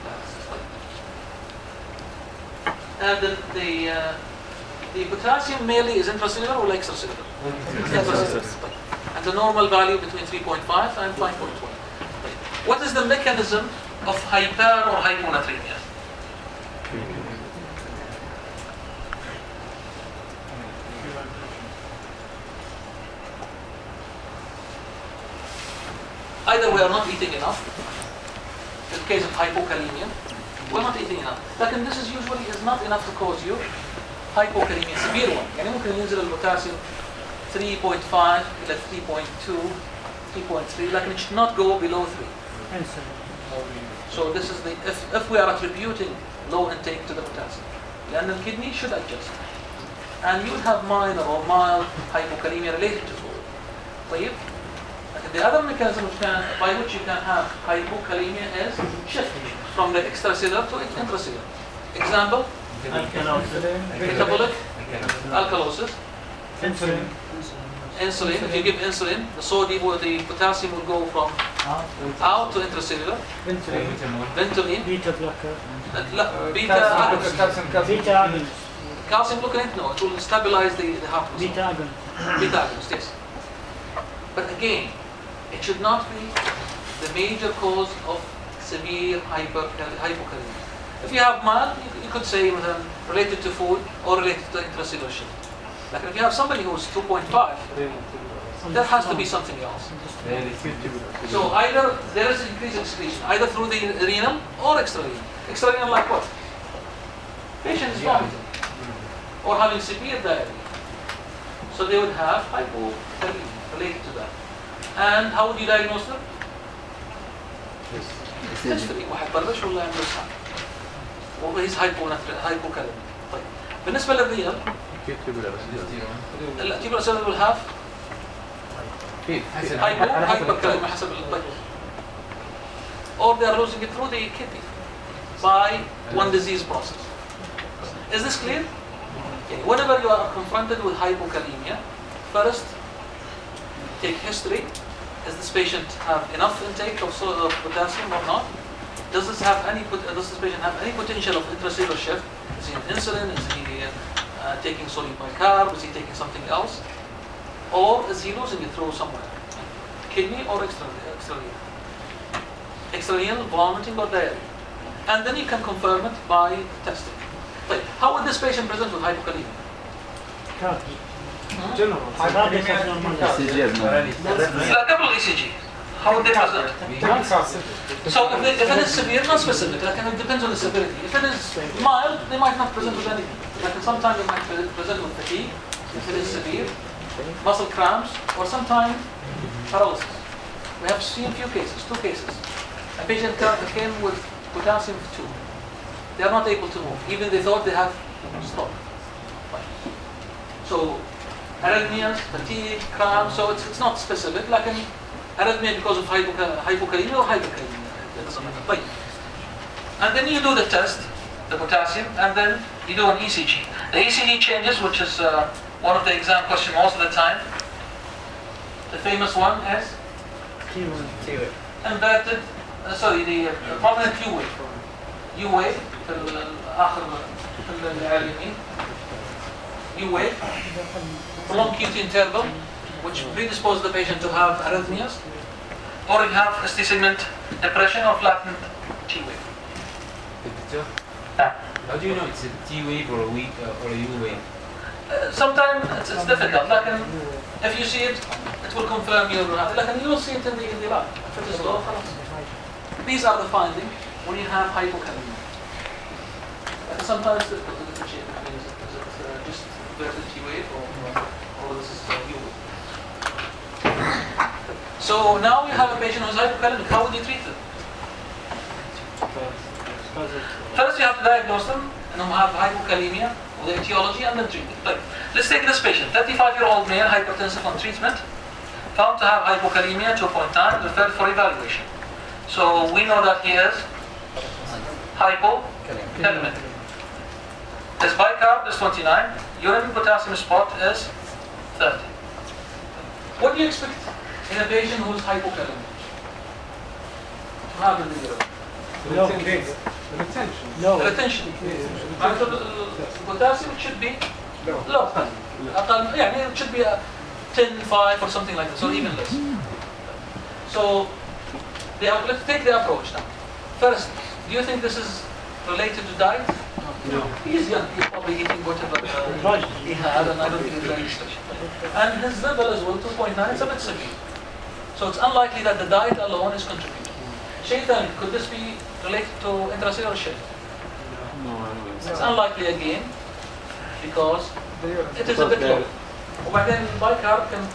that. And then the uh, the potassium mainly is intracellular or extracellular? Intracellular. And the normal value between three point five and five point one. What is the mechanism of hyper or hyponatremia? Either we are not eating enough, in the case of hypokalemia, we're not eating enough. But this is usually is not enough to cause you hypokalemia, severe one. يعني ممكن ينزل البوتاسيوم three point five إلى three point two, three point three, like it should not go below three. So this is the, if, if we are attributing low intake to the potassium, then the kidney should adjust. And you would have minor or mild hypokalemia related to food. طيب? The other mechanism which can, by which you can have hypokalemia is shift from the extracellular to intracellular. Example? Metabolic alkalosis. Insulin. Insulin. If you give insulin, the sodium or the potassium will go from out to intracellular. Ventolin. Ventolin. Beta blocker. لا, beta agonist. Beta agonist. Calcium gluconate? No, it will stabilize the, the heart. Beta agonist. Beta agonist, yes. But again, it should not be the major cause of severe hyper, hypokalemia. If you have mild, you, you could say um, related to food or related to intracellular shift. Like if you have somebody who's two point five, that has to be something else. So either there is increased excretion, either through the renal or extrarenal. Extrarenal like what? Patient is vomiting or having severe diarrhea. So they would have hypokalemia related to that. And how would you diagnose them? History. واحد برش ولا عنده إسهال. وهيز hypokalemia. طيب. بالنسبة للريال التيبولار سيل will have hypo hyperkalemia حسب الطيب. Or they are losing it through the kidney by one disease process. Is this clear? Okay. Whenever you are confronted with hypokalemia, first take history. Does this patient have enough intake of, of potassium or not? Does this have any? Does this patient have any potential of intracellular shift? Is he on insulin? Is he uh, taking sodium bicarb? Is he taking something else? Or is he losing it through somewhere? Kidney or extrarenal? Extrarenal, vomiting or diarrhea? And then you can confirm it by testing. But how would this patient present with hypokalemia? General. A couple of E C G. How would they present? So if, they, if it is severe, not specific, like, it depends on the severity. If it is mild, they might not present with anything. Like sometimes they might present with fatigue, if it is severe, muscle cramps, or sometimes paralysis. We have seen few cases, two cases. A patient came with potassium two. They are not able to move, even they thought they have stroke. So arrhythmias, fatigue, cramps, so it's, it's not specific, like an arrhythmia because of hypoca hypokalemia or hyperkalemia. It doesn't matter. And then you do the test, the potassium, and then you do an E C G. The E C G changes, which is uh, one of the exam questions most of the time. The famous one is T-wave. Inverted, uh, sorry, the uh, prominent U-wave. U-wave في الآخر في اليمين. U-wave, prolonged Q T interval, which predisposes the patient to have arrhythmias, or you have S T segment depression or flattened T-wave. How do you know it's a T-wave or a weak uh, or a U-wave? Uh, sometimes it's, it's difficult. Like in, if you see it, it will confirm your. Like you will see it in the in the lab. If it is low, these are the findings when you have hypokalemia. Like sometimes it's difficult to differentiate between is it, is it uh, just inverted T-wave So now we have a patient who's hypokalemic. How would you treat them? First you have to diagnose them and they have hypokalemia with the etiology and then treat it. Like, let's take this patient, thirty-five year old male, hypertensive on treatment, found to have hypokalemia two point nine, referred for evaluation. So we know that he is hypokalemic. His bicarb is twenty-nine, urine potassium spot is thirty. What do you expect in a patient who's hypokalemic to have in the urine? No. Retention. No. Retention. And so the potassium should be low. أقل- يعني it should be a ten, five or something like that, or even less. So the, let's take the approach now. First, do you think this is related to diet? No. He's young, he's probably eating whatever uh, he had, and I don't think it's very special. And his level as well, two point nine, is a bit severe. So it's unlikely that the diet alone is contributing. Shaitan, could this be related to intracellular shift? It's unlikely again, because The urine. it is a bit low. وبعدين البايكارب can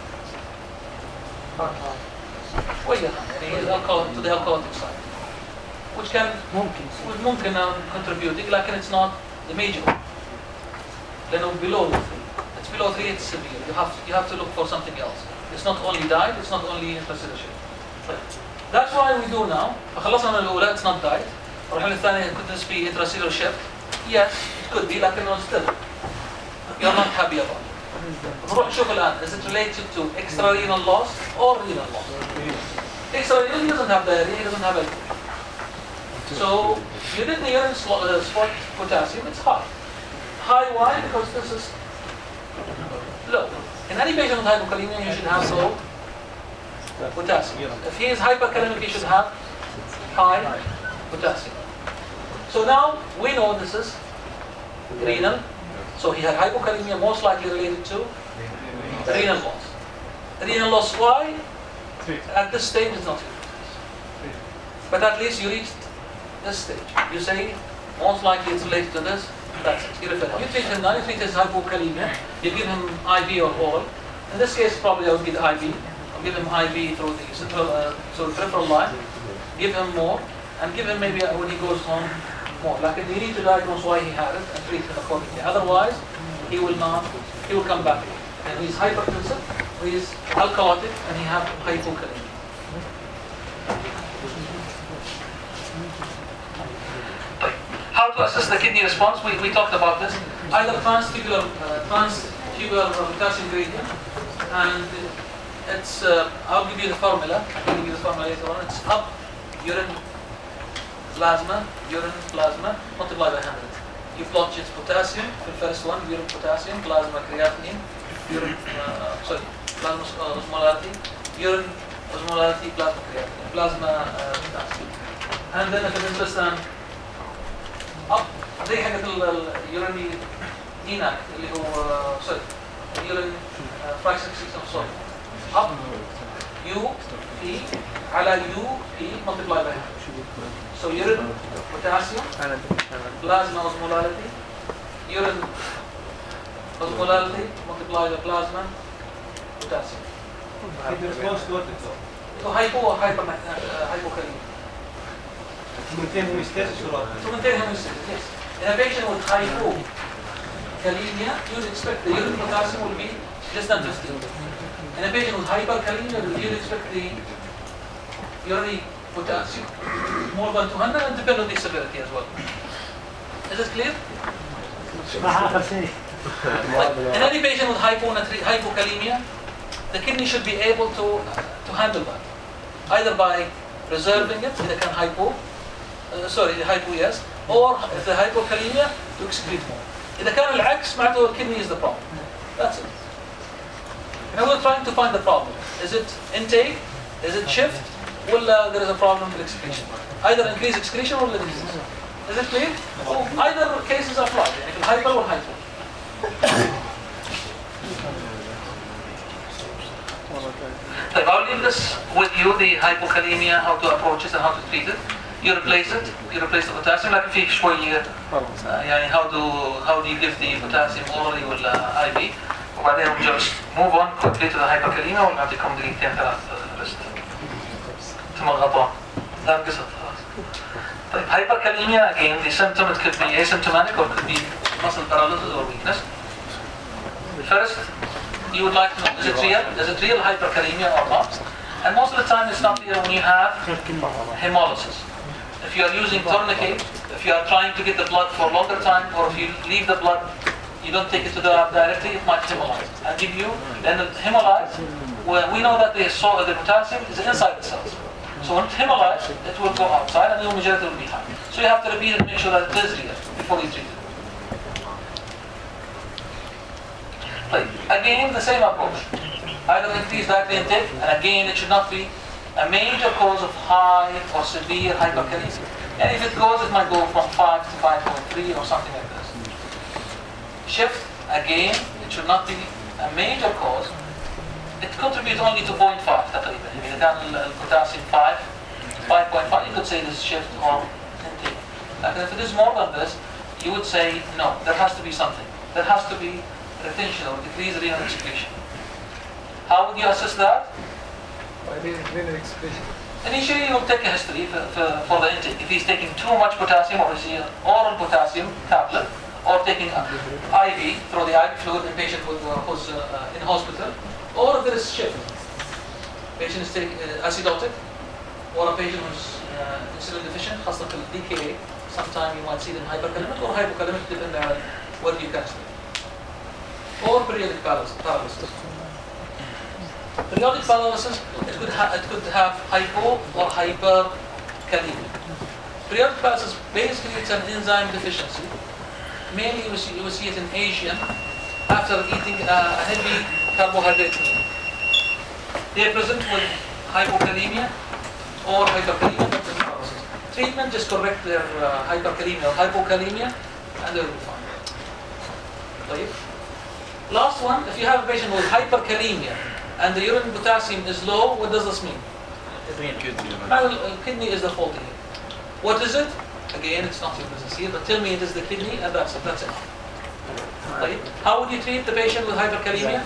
شوية يعني الالكول to the alcoholic side, which can ممكن. which ممكن um, contributing, لكن it's not the major one. لأنه below three. It's below three, it's severe. You have you have to look for something else. It's not only diet, it's not only intracellular shift. That's why we do now. فخلصنا من الأولى, it's not diet. نروح للثانية, could this be intracellular shift? Yes, it could be, لكن still you're not happy about it. نروح نشوف الآن, is it related to extrarenal loss or renal loss? Extrarenal, he doesn't have diarrhea, he doesn't have anything. So you did the urine slo- uh, spot potassium, it's high. High why? Because this is low. In any patient with hypokalemia, you should have low potassium. If he is hyperkalemic, he should have high potassium. So now we know this is renal. So he had hypokalemia, most likely related to renal loss. Renal loss, why? At this stage it's not here. But at least you reached this stage. You say, most likely it's related to this, that's it. You refer him. You treat him now, you treat his hypokalemia, you give him I V or oral. In this case, probably I would give the I V. I'll give him I V through the central, uh, through the peripheral line, give him more, and give him maybe uh, when he goes home more. Like you need to diagnose why he had it and treat him accordingly. Otherwise, he will not, he will come back. And he's hypertensive, he's alcoholic, and he have hypokalemia. How to assess the kidney response? We, we talked about this. Either transtubular, uh, transtubular potassium gradient, and it's, uh, I'll give you the formula. I'll give you the formula later on. It's up urine plasma, urine plasma, multiplied by one hundred. You plot its potassium, the first one, urine potassium, plasma creatinine, urine, uh, sorry, plasma uh, osmolarity, urine osmolarity, plasma creatinine, plasma uh, potassium. And then if it is less than up, زي حاجة اليوريني إيناك اللي هو sorry urine fraction system sorry up U P على U P multiplied by so urine potassium plasma osmolality urine osmolality multiplied by plasma potassium. The response to what? So hypo or hyper hypokalemia. To maintain homeostasis or what? To maintain homeostasis, yes. In a patient with hypokalemia, you would expect the urine potassium will be less than fifteen. In a patient with hyperkalemia, you would expect the urinary potassium more than two hundred, and depend on the severity as well. Is it clear? In any patient with hyponatri- hypokalemia, the kidney should be able to, to handle that. Either by reserving it, إذا كان hypo, uh, sorry, hypo yes, or if the hypokalemia, to excrete more. إذا كان العكس, معناته the kidney is the problem. That's it. Now we're trying to find the problem. Is it intake? Is it shift? Well, uh, there is a problem with excretion. Either increase excretion or decrease. Is it clear? So either cases apply. Like hyper or hypo. طيب, I'll leave this with you, the hypokalemia, how to approach it and how to treat it. You replace it, you replace the potassium, لكن في شوية يعني how do how do you give the potassium orally ولا I V, وبعدين we just move on quickly to the hypokalemia ونعطيكم دقيقتين ثلاث rest. ثم الغطاء لا انقصت خلاص. طيب hyperkalemia again the symptom it could be asymptomatic or it could be muscle paralysis or weakness. First you would like to know is it real? Is it real hyperkalemia or not? And most of the time it's not real when you have hemolysis. If you are using tourniquet, if you are trying to get the blood for a longer time, or if you leave the blood, you don't take it to the lab directly, it might hemolyze. And give you, then the hemolyze, well, we know that the salt, the potassium is inside the cells. So when it hemolyzes, it will go outside and the majority will be high. So you have to repeat and make sure that it is real before you treat it. Like, again, the same approach. Either increase dietary intake, and again, it should not be a major cause of high or severe hyperkalemia. And if it goes, it might go from five to five point three or something like this. Shift, again, it should not be a major cause. It contributes only to zero point five تقريبا. إذا كان البوتاسيوم five, five point five, you could say this shift or intake. Like if it is more than this, you would say no. There has to be something. There has to be retention or decreased renal excretion. How would you assess that? By renal excretion. Initially, you will take a history for, for, for the intake. If he's taking too much potassium, or is he an oral potassium tablet, or taking I V through the I V fluid in patient with, uh, who's uh, in hospital, or if there is shift. Patient is taking uh, acidotic, or a patient who's uh, insulin deficient, خاصة في D K A. Sometimes you might see them hyperkalemic or hypokalemic, depending on what you can see. Or periodic paralysis. Periodic paralysis, it could, ha it could have hypo or hyperkalemia. Periodic paralysis, basically it's an enzyme deficiency. Mainly you will see, you will see it in Asian after eating uh, a heavy carbohydrate meal. They are present with hypokalemia or hyperkalemia. Treatment just correct their uh, hyperkalemia or hypokalemia and they will be fine. Okay. Last one, if you have a patient with hyperkalemia and the urine potassium is low, what does this mean? Well, uh, kidney is the faulty here. What is it? Again, it's not your business here, but tell me it is the kidney and that's it, that's enough. Okay. How would you treat the patient with hyperkalemia?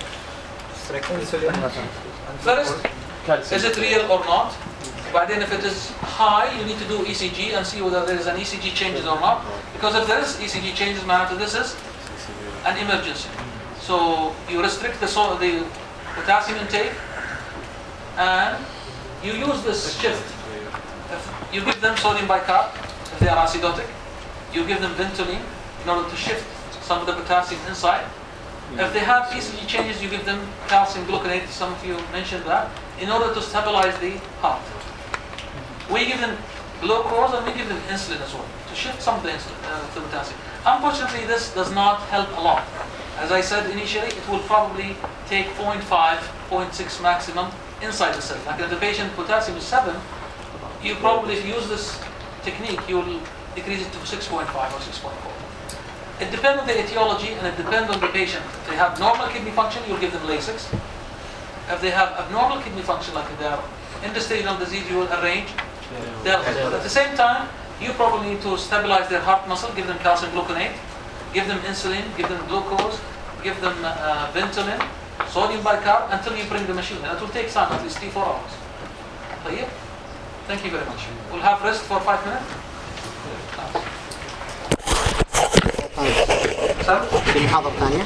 First, is it real or not? But then if it is high, you need to do E C G and see whether there is an E C G changes or not. Because if there is E C G changes, matter this is an emergency. So you restrict the, so the potassium intake and you use this shift. If you give them sodium bicarb, if they are acidotic, you give them Ventolin in order to shift some of the potassium inside. If they have E C G changes, you give them calcium gluconate, some of you mentioned that, in order to stabilize the heart. We give them glucose and we give them insulin as well, to shift some of the insulin, uh, the potassium. Unfortunately, this does not help a lot. As I said initially, it will probably take zero point five, zero point six maximum inside the cell. Like if the patient potassium is seven, you probably, if you use this technique, you will decrease it to six point five or six point four. It depends on the etiology and it depends on the patient. If they have normal kidney function, you'll give them Lasix. If they have abnormal kidney function, like they have interstitial disease, you will arrange their. But at the same time, you probably need to stabilize their heart muscle, give them calcium gluconate, give them insulin, give them glucose, give them uh, Ventolin, sodium bicarb, until you bring the machine. And it will take time, at least three, four hours. طيب? Thank you very much. We'll have rest for five minutes. في المحاضرة الثانية